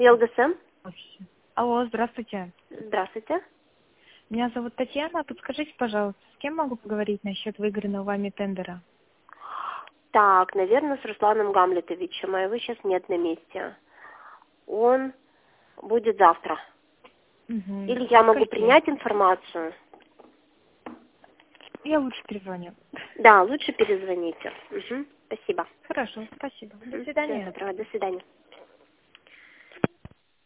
ЛДСМ. Алло, здравствуйте. Здравствуйте. Меня зовут Татьяна. Подскажите, пожалуйста, с кем могу поговорить насчет выигранного вами тендера? Так, наверное, с Русланом Гамлетовичем, а его сейчас нет на месте. Он будет завтра. Или я могу Скажите, принять информацию? я лучше перезвоню. Да, лучше перезвоните. Спасибо. Хорошо, спасибо. До Всего свидания. доброго, до свидания.